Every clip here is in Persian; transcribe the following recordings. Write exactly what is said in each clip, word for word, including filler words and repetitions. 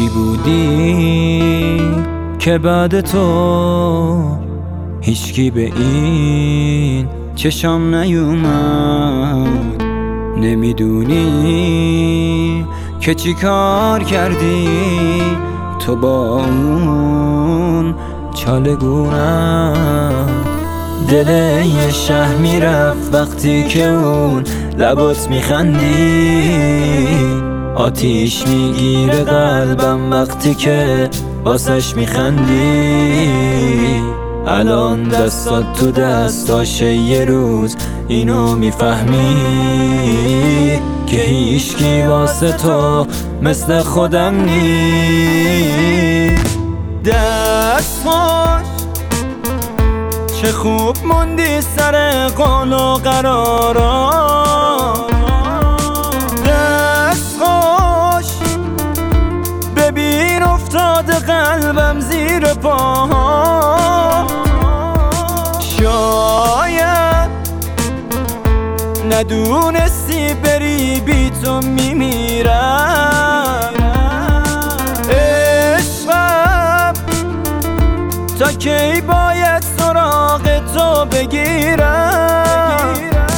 کی بودی که بعد تو هیچکی به این چشام نیومد؟ نمیدونی که چی کار کردی تو با اون چالگونم؟ دل یه شه میرفت وقتی که اون لبات میخندی، آتیش میگیره قلبم وقتی که واسش میخندی. الان دستات تو دستاشه، یه روز اینو میفهمی که هیچکی واسه تو مثل خودم نیست. دست خوش چه خوب موندی سر قول و قرارا، دست خوش ببین افتاده قلبم زیر پاها. شاید ندونستی بری بی تو میمیرم، عشقم تا کی باید سراغ تو بگیرم؟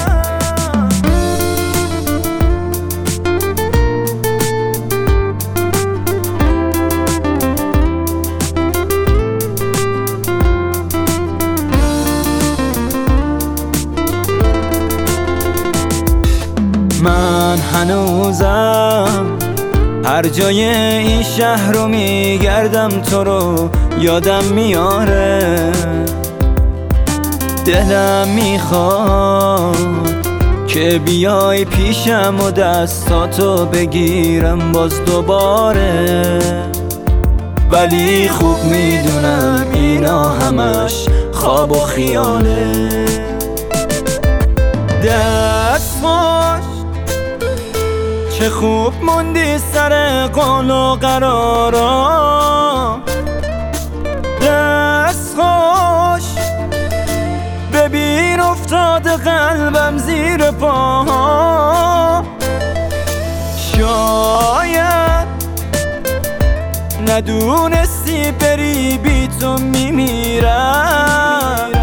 من هنوزم هر جای این شهر رو میگردم، تو رو یادم میاره. دلم میخواد که بیای پیشم و دستاتو بگیرم باز دوباره، ولی خوب میدونم اینا همش خواب و خیاله. دست خوش چه خوب موندی سر قول و قرارا، دست خوش ببین افتاده قلبم زیر پاها. شاید ندونستی بری بی تو میمیرم،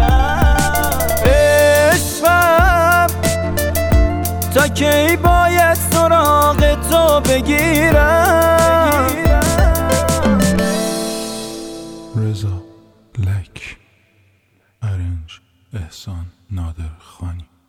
عشقم تا کی باید سراغ تو بگیرم؟ رضا لک، ارنج احسان نادر خانی.